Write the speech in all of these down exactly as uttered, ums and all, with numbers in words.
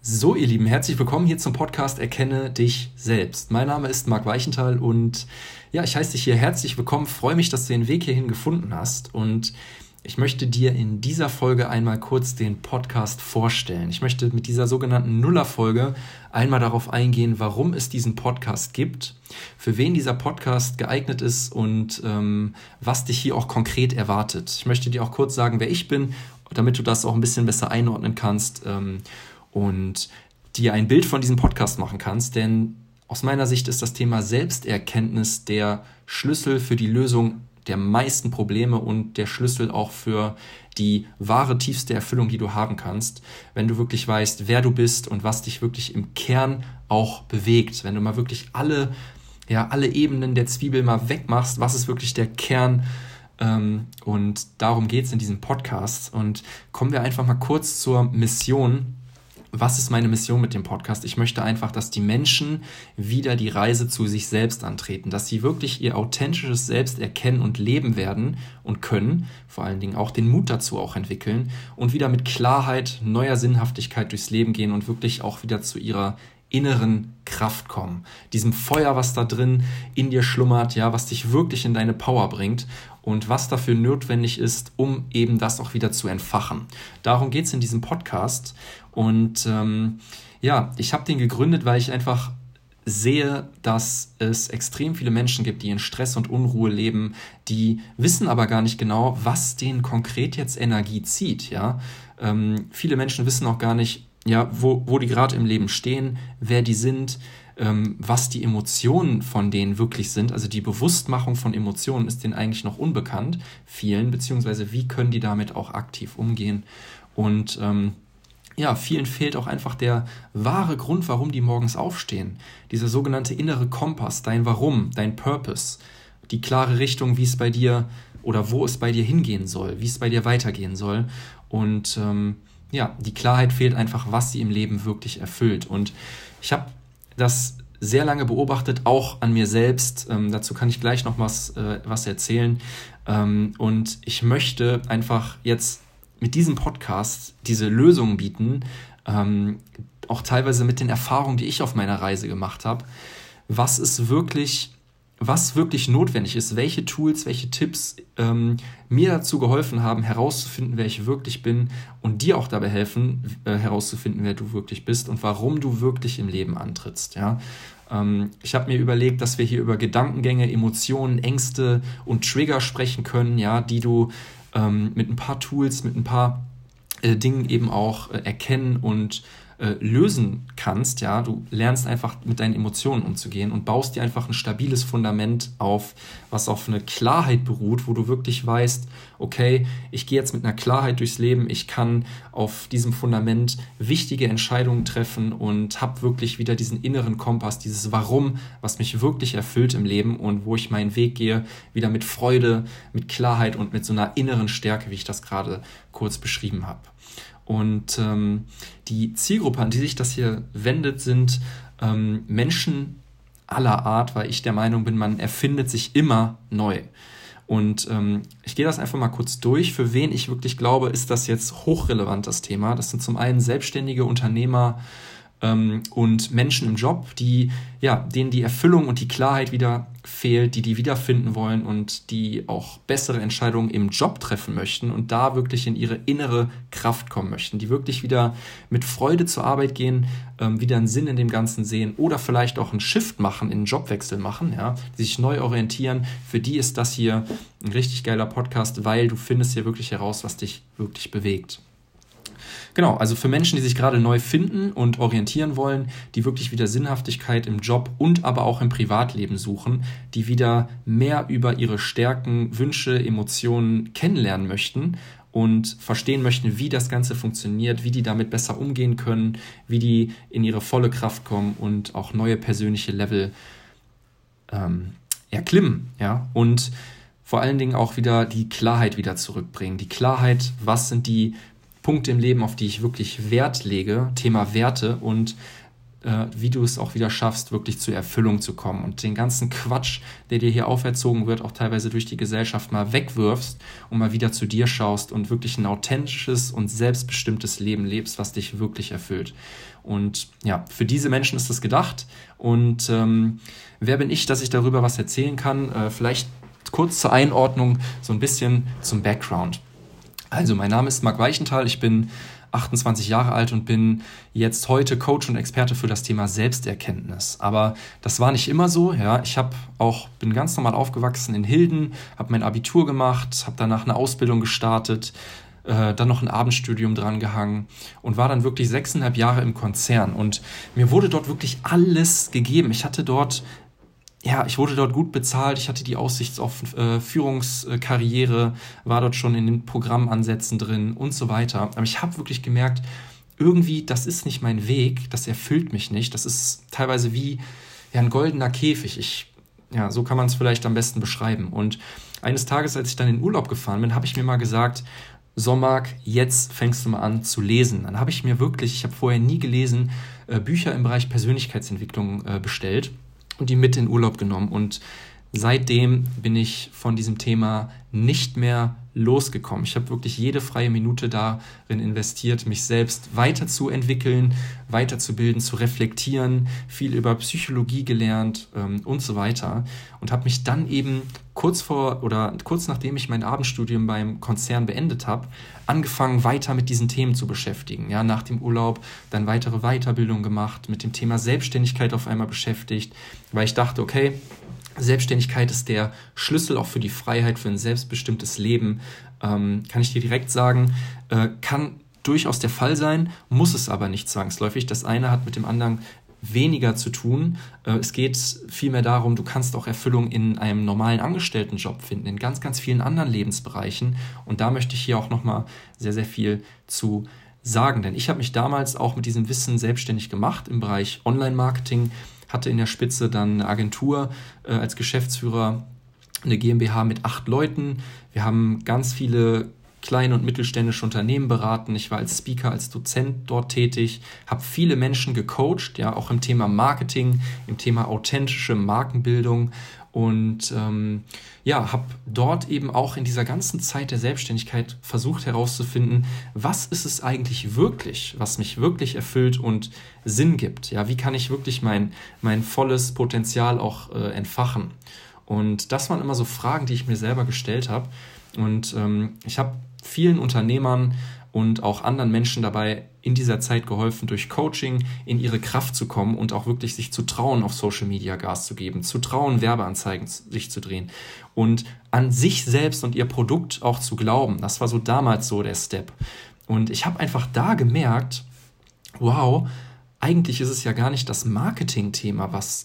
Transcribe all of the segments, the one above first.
So, ihr Lieben, herzlich willkommen hier zum Podcast Erkenne dich selbst. Mein Name ist Marc Weichenthal und ja, ich heiße dich hier herzlich willkommen, freue mich, dass du den Weg hierhin gefunden hast und ich möchte dir in dieser Folge einmal kurz den Podcast vorstellen. Ich möchte mit dieser sogenannten Nuller-Folge einmal darauf eingehen, warum es diesen Podcast gibt, für wen dieser Podcast geeignet ist und ähm, was dich hier auch konkret erwartet. Ich möchte dir auch kurz sagen, wer ich bin, damit du das auch ein bisschen besser einordnen kannst ähm, und dir ein Bild von diesem Podcast machen kannst, denn aus meiner Sicht ist das Thema Selbsterkenntnis der Schlüssel für die Lösung der meisten Probleme und der Schlüssel auch für die wahre, tiefste Erfüllung, die du haben kannst, wenn du wirklich weißt, wer du bist und was dich wirklich im Kern auch bewegt. Wenn du mal wirklich alle, ja, alle Ebenen der Zwiebel mal wegmachst, was ist wirklich der Kern? Ähm, und darum geht es in diesem Podcast. Und kommen wir einfach mal kurz zur Mission. Was ist meine Mission mit dem Podcast? Ich möchte einfach, dass die Menschen wieder die Reise zu sich selbst antreten, dass sie wirklich ihr authentisches Selbst erkennen und leben werden und können, vor allen Dingen auch den Mut dazu auch entwickeln und wieder mit Klarheit, neuer Sinnhaftigkeit durchs Leben gehen und wirklich auch wieder zu ihrer inneren Kraft kommen. Diesem Feuer, was da drin in dir schlummert, ja, was dich wirklich in deine Power bringt und was dafür notwendig ist, um eben das auch wieder zu entfachen. Darum geht es in diesem Podcast. Und ähm, ja, ich habe den gegründet, weil ich einfach sehe, dass es extrem viele Menschen gibt, die in Stress und Unruhe leben, die wissen aber gar nicht genau, was denen konkret jetzt Energie zieht. Ja, ähm, viele Menschen wissen auch gar nicht, ja, wo, wo die gerade im Leben stehen, wer die sind, ähm, was die Emotionen von denen wirklich sind. Also die Bewusstmachung von Emotionen ist denen eigentlich noch unbekannt, vielen, beziehungsweise wie können die damit auch aktiv umgehen. Und ähm, ja, vielen fehlt auch einfach der wahre Grund, warum die morgens aufstehen. Dieser sogenannte innere Kompass, dein Warum, dein Purpose, die klare Richtung, wie es bei dir oder wo es bei dir hingehen soll, wie es bei dir weitergehen soll. Und ähm, ja, die Klarheit fehlt einfach, was sie im Leben wirklich erfüllt. Und ich habe das sehr lange beobachtet, auch an mir selbst. Ähm, dazu kann ich gleich noch was, äh, was erzählen. Ähm, und ich möchte einfach jetzt mit diesem Podcast diese Lösungen bieten, ähm, auch teilweise mit den Erfahrungen, die ich auf meiner Reise gemacht habe, was ist wirklich, was wirklich notwendig ist, welche Tools, welche Tipps ähm, mir dazu geholfen haben, herauszufinden, wer ich wirklich bin und dir auch dabei helfen, äh, herauszufinden, wer du wirklich bist und warum du wirklich im Leben antrittst. Ja? Ähm, ich habe mir überlegt, dass wir hier über Gedankengänge, Emotionen, Ängste und Trigger sprechen können, ja, die du ähm, mit ein paar Tools, mit ein paar äh, Dingen eben auch äh, erkennen und äh, lösen kannst. Ja, du lernst einfach mit deinen Emotionen umzugehen und baust dir einfach ein stabiles Fundament auf, was auf eine Klarheit beruht, wo du wirklich weißt, okay, ich gehe jetzt mit einer Klarheit durchs Leben, ich kann auf diesem Fundament wichtige Entscheidungen treffen und habe wirklich wieder diesen inneren Kompass, dieses Warum, was mich wirklich erfüllt im Leben und wo ich meinen Weg gehe, wieder mit Freude, mit Klarheit und mit so einer inneren Stärke, wie ich das gerade kurz beschrieben habe. Und ähm, die Zielgruppe, an die sich das hier wendet, sind ähm, Menschen aller Art, weil ich der Meinung bin, man erfindet sich immer neu. Und ähm, ich gehe das einfach mal kurz durch. Für wen ich wirklich glaube, ist das jetzt hochrelevant, das Thema. Das sind zum einen selbstständige Unternehmer ähm, und Menschen im Job, die, ja, denen die Erfüllung und die Klarheit wieder fehlt, die die wiederfinden wollen und die auch bessere Entscheidungen im Job treffen möchten und da wirklich in ihre innere Kraft kommen möchten, die wirklich wieder mit Freude zur Arbeit gehen, ähm, wieder einen Sinn in dem Ganzen sehen oder vielleicht auch einen Shift machen, einen Jobwechsel machen, ja, die sich neu orientieren. Für die ist das hier ein richtig geiler Podcast, weil du findest hier wirklich heraus, was dich wirklich bewegt. Genau, also für Menschen, die sich gerade neu finden und orientieren wollen, die wirklich wieder Sinnhaftigkeit im Job und aber auch im Privatleben suchen, die wieder mehr über ihre Stärken, Wünsche, Emotionen kennenlernen möchten und verstehen möchten, wie das Ganze funktioniert, wie die damit besser umgehen können, wie die in ihre volle Kraft kommen und auch neue persönliche Level ähm, erklimmen, ja, und vor allen Dingen auch wieder die Klarheit wieder zurückbringen. Die Klarheit, was sind die Punkte im Leben, auf die ich wirklich Wert lege, Thema Werte und äh, wie du es auch wieder schaffst, wirklich zur Erfüllung zu kommen und den ganzen Quatsch, der dir hier auferzogen wird, auch teilweise durch die Gesellschaft mal wegwirfst und mal wieder zu dir schaust und wirklich ein authentisches und selbstbestimmtes Leben lebst, was dich wirklich erfüllt. Und ja, für diese Menschen ist das gedacht. Und ähm, wer bin ich, dass ich darüber was erzählen kann? Äh, vielleicht kurz zur Einordnung, so ein bisschen zum Background. Also, mein Name ist Marc Weichenthal, ich bin achtundzwanzig Jahre alt und bin jetzt heute Coach und Experte für das Thema Selbsterkenntnis. Aber das war nicht immer so. Ja, ich habe auch bin ganz normal aufgewachsen in Hilden, habe mein Abitur gemacht, habe danach eine Ausbildung gestartet, äh, dann noch ein Abendstudium dran gehangen und war dann wirklich sechseinhalb Jahre im Konzern. Und mir wurde dort wirklich alles gegeben. Ich hatte dort Ja, ich wurde dort gut bezahlt, ich hatte die Aussicht auf äh, Führungskarriere, war dort schon in den Programmansätzen drin und so weiter. Aber ich habe wirklich gemerkt, irgendwie, das ist nicht mein Weg, das erfüllt mich nicht. Das ist teilweise wie ja, ein goldener Käfig. Ich, ja, so kann man es vielleicht am besten beschreiben. Und eines Tages, als ich dann in Urlaub gefahren bin, habe ich mir mal gesagt, so Marc, jetzt fängst du mal an zu lesen. Dann habe ich mir wirklich, ich habe vorher nie gelesen, äh, Bücher im Bereich Persönlichkeitsentwicklung äh, bestellt und die mit in Urlaub genommen. Und seitdem bin ich von diesem Thema nicht mehr losgekommen. Ich habe wirklich jede freie Minute darin investiert, mich selbst weiterzuentwickeln, weiterzubilden, zu reflektieren, viel über Psychologie gelernt ähm, und so weiter. Und habe mich dann eben kurz vor oder kurz nachdem ich mein Abendstudium beim Konzern beendet habe, angefangen, weiter mit diesen Themen zu beschäftigen. Ja, nach dem Urlaub dann weitere Weiterbildung gemacht, mit dem Thema Selbstständigkeit auf einmal beschäftigt, weil ich dachte, okay, Selbstständigkeit ist der Schlüssel auch für die Freiheit, für ein selbstbestimmtes Leben. Ähm, kann ich dir direkt sagen, äh, kann durchaus der Fall sein, muss es aber nicht zwangsläufig. Das eine hat mit dem anderen weniger zu tun. Äh, es geht vielmehr darum, du kannst auch Erfüllung in einem normalen Angestelltenjob finden, in ganz, ganz vielen anderen Lebensbereichen. Und da möchte ich hier auch nochmal sehr, sehr viel zu sagen. Denn ich habe mich damals auch mit diesem Wissen selbstständig gemacht im Bereich Online-Marketing, hatte in der Spitze dann eine Agentur äh, als Geschäftsführer, eine GmbH mit acht Leuten. Wir haben ganz viele kleine und mittelständische Unternehmen beraten. Ich war als Speaker, als Dozent dort tätig, habe viele Menschen gecoacht, ja, auch im Thema Marketing, im Thema authentische Markenbildung und ähm, ja, habe dort eben auch in dieser ganzen Zeit der Selbstständigkeit versucht herauszufinden, was ist es eigentlich wirklich, was mich wirklich erfüllt und Sinn gibt. Ja, wie kann ich wirklich mein, mein volles Potenzial auch äh, entfachen? Und das waren immer so Fragen, die ich mir selber gestellt habe. Und ähm, ich habe vielen Unternehmern und auch anderen Menschen dabei in dieser Zeit geholfen, durch Coaching in ihre Kraft zu kommen und auch wirklich sich zu trauen, auf Social Media Gas zu geben, zu trauen, Werbeanzeigen sich zu drehen und an sich selbst und ihr Produkt auch zu glauben. Das war so damals so der Step. Und ich habe einfach da gemerkt, wow, eigentlich ist es ja gar nicht das Marketing-Thema, was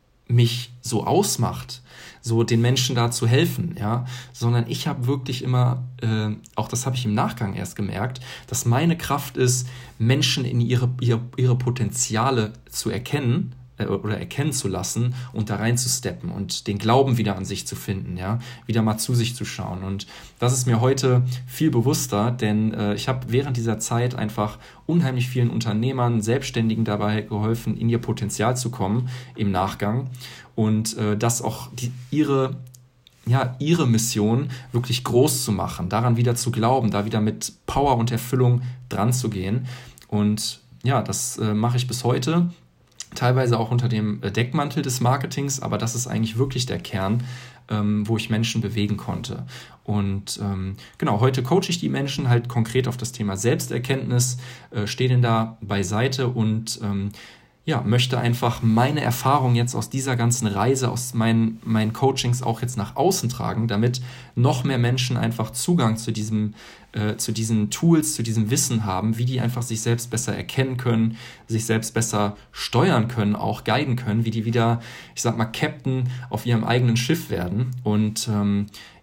mich so ausmacht, so den Menschen da zu helfen, ja, sondern ich habe wirklich immer, äh, auch das habe ich im Nachgang erst gemerkt, dass meine Kraft ist, Menschen in ihre, ihre, ihre Potenziale zu erkennen äh, oder erkennen zu lassen und da rein zu steppen und den Glauben wieder an sich zu finden, ja, wieder mal zu sich zu schauen. Und das ist mir heute viel bewusster, denn äh, ich habe während dieser Zeit einfach unheimlich vielen Unternehmern, Selbstständigen dabei geholfen, in ihr Potenzial zu kommen im Nachgang und äh, das auch die, ihre, ja, ihre Mission wirklich groß zu machen, daran wieder zu glauben, da wieder mit Power und Erfüllung dran zu gehen. Und ja, das äh, mache ich bis heute, teilweise auch unter dem Deckmantel des Marketings, aber das ist eigentlich wirklich der Kern, ähm, wo ich Menschen bewegen konnte. Und ähm, genau, heute coache ich die Menschen halt konkret auf das Thema Selbsterkenntnis, äh, stehe denn da beiseite und ähm, ja, möchte einfach meine Erfahrung jetzt aus dieser ganzen Reise, aus meinen, meinen Coachings auch jetzt nach außen tragen, damit noch mehr Menschen einfach Zugang zu diesem, äh, zu diesen Tools, zu diesem Wissen haben, wie die einfach sich selbst besser erkennen können, sich selbst besser steuern können, auch guiden können, wie die wieder, ich sag mal, Captain auf ihrem eigenen Schiff werden. Und ähm,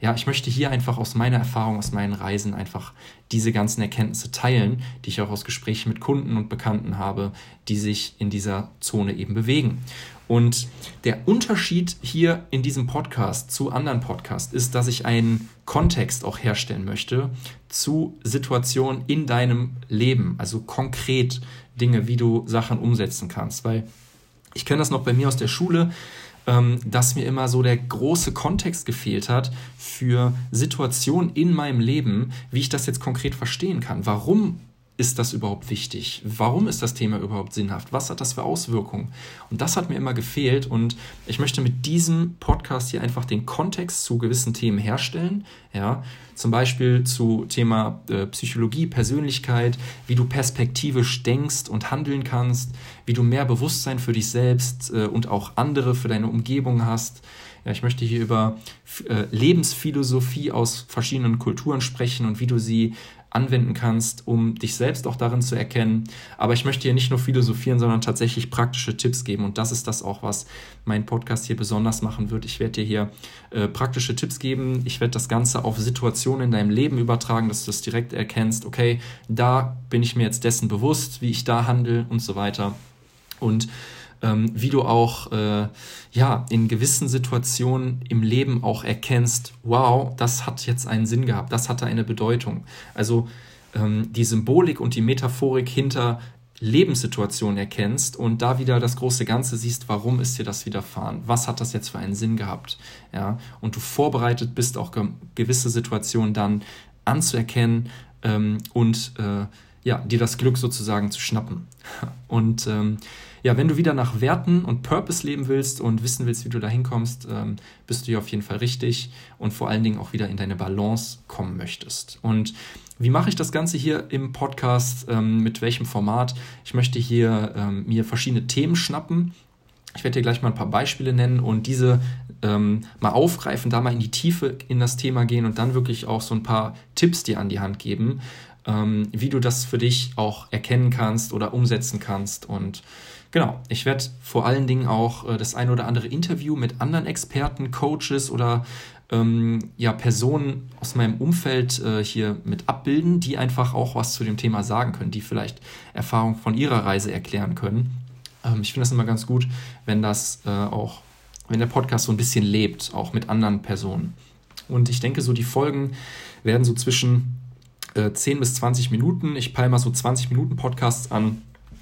ja, ich möchte hier einfach aus meiner Erfahrung, aus meinen Reisen einfach diese ganzen Erkenntnisse teilen, die ich auch aus Gesprächen mit Kunden und Bekannten habe, die sich in dieser Zone eben bewegen. Und der Unterschied hier in diesem Podcast zu anderen Podcasts ist, dass ich einen Kontext auch herstellen möchte zu Situationen in deinem Leben, also konkret Dinge, wie du Sachen umsetzen kannst. Weil ich kenne das noch bei mir aus der Schule, ähm, dass mir immer so der große Kontext gefehlt hat für Situationen in meinem Leben, wie ich das jetzt konkret verstehen kann. Warum ist das überhaupt wichtig? Warum ist das Thema überhaupt sinnhaft? Was hat das für Auswirkungen? Und das hat mir immer gefehlt und ich möchte mit diesem Podcast hier einfach den Kontext zu gewissen Themen herstellen. Ja, zum Beispiel zu Thema äh, Psychologie, Persönlichkeit, wie du perspektivisch denkst und handeln kannst, wie du mehr Bewusstsein für dich selbst äh, und auch andere für deine Umgebung hast. Ja, ich möchte hier über äh, Lebensphilosophie aus verschiedenen Kulturen sprechen und wie du sie anwenden kannst, um dich selbst auch darin zu erkennen. Aber ich möchte hier nicht nur philosophieren, sondern tatsächlich praktische Tipps geben. Und das ist das auch, was mein Podcast hier besonders machen wird. Ich werde dir hier äh, praktische Tipps geben. Ich werde das Ganze auf Situationen in deinem Leben übertragen, dass du das direkt erkennst. Okay, da bin ich mir jetzt dessen bewusst, wie ich da handle und so weiter. Und ähm, wie du auch äh, ja, in gewissen Situationen im Leben auch erkennst, wow, das hat jetzt einen Sinn gehabt, das hatte eine Bedeutung. Also ähm, die Symbolik und die Metaphorik hinter Lebenssituationen erkennst und da wieder das große Ganze siehst, warum ist dir das widerfahren? Was hat das jetzt für einen Sinn gehabt? Ja, und du vorbereitet bist, auch ge- gewisse Situationen dann anzuerkennen ähm, und äh, ja, dir das Glück sozusagen zu schnappen. Und ähm, ja, wenn du wieder nach Werten und Purpose leben willst und wissen willst, wie du da hinkommst, ähm, bist du hier auf jeden Fall richtig und vor allen Dingen auch wieder in deine Balance kommen möchtest. Und wie mache ich das Ganze hier im Podcast? Ähm, mit welchem Format? Ich möchte hier ähm, mir verschiedene Themen schnappen. Ich werde dir gleich mal ein paar Beispiele nennen und diese ähm, mal aufgreifen, da mal in die Tiefe in das Thema gehen und dann wirklich auch so ein paar Tipps dir an die Hand geben, ähm, wie du das für dich auch erkennen kannst oder umsetzen kannst. Und genau, ich werde vor allen Dingen auch äh, das ein oder andere Interview mit anderen Experten, Coaches oder ähm, ja, Personen aus meinem Umfeld äh, hier mit abbilden, die einfach auch was zu dem Thema sagen können, die vielleicht Erfahrungen von ihrer Reise erklären können. Ähm, ich finde das immer ganz gut, wenn das äh, auch, wenn der Podcast so ein bisschen lebt, auch mit anderen Personen. Und ich denke, so die Folgen werden so zwischen äh, zehn bis zwanzig Minuten, ich peile mal so zwanzig Minuten Podcasts an,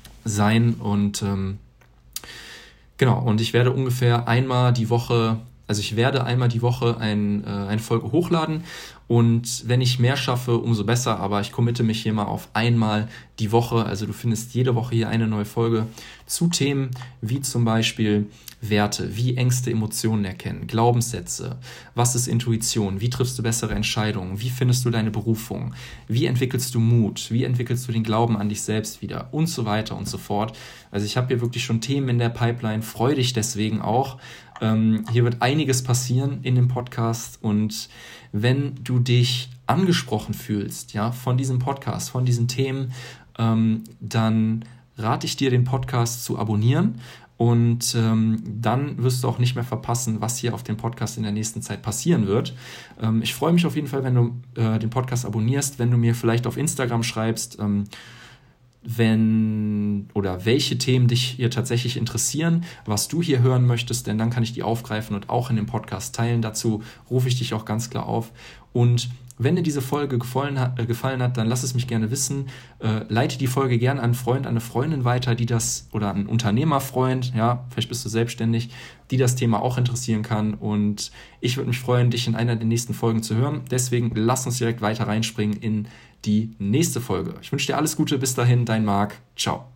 sein und ähm, genau, und ich werde ungefähr einmal die Woche, also ich werde einmal die Woche ein, äh, eine Folge hochladen und wenn ich mehr schaffe, umso besser, aber ich committe mich hier mal auf einmal die Woche, also du findest jede Woche hier eine neue Folge zu Themen wie zum Beispiel Werte, wie Ängste, Emotionen erkennen, Glaubenssätze, was ist Intuition, wie triffst du bessere Entscheidungen, wie findest du deine Berufung, wie entwickelst du Mut, wie entwickelst du den Glauben an dich selbst wieder und so weiter und so fort. Also ich habe hier wirklich schon Themen in der Pipeline, freu dich deswegen auch. Ähm, hier wird einiges passieren in dem Podcast und wenn du dich angesprochen fühlst, ja, von diesem Podcast, von diesen Themen, ähm, dann rate ich dir, den Podcast zu abonnieren. Und ähm, dann wirst du auch nicht mehr verpassen, was hier auf dem Podcast in der nächsten Zeit passieren wird. Ähm, ich freue mich auf jeden Fall, wenn du äh, den Podcast abonnierst, wenn du mir vielleicht auf Instagram schreibst, ähm, wenn oder welche Themen dich hier tatsächlich interessieren, was du hier hören möchtest, denn dann kann ich die aufgreifen und auch in dem Podcast teilen. Dazu rufe ich dich auch ganz klar auf. Und wenn dir diese Folge gefallen hat, äh, gefallen hat, dann lass es mich gerne wissen. Äh, leite die Folge gerne an einen Freund, an eine Freundin weiter, die das, oder an einen Unternehmerfreund, ja, vielleicht bist du selbstständig, die das Thema auch interessieren kann. Und ich würde mich freuen, dich in einer der nächsten Folgen zu hören. Deswegen lass uns direkt weiter reinspringen in die nächste Folge. Ich wünsche dir alles Gute, bis dahin, dein Marc. Ciao.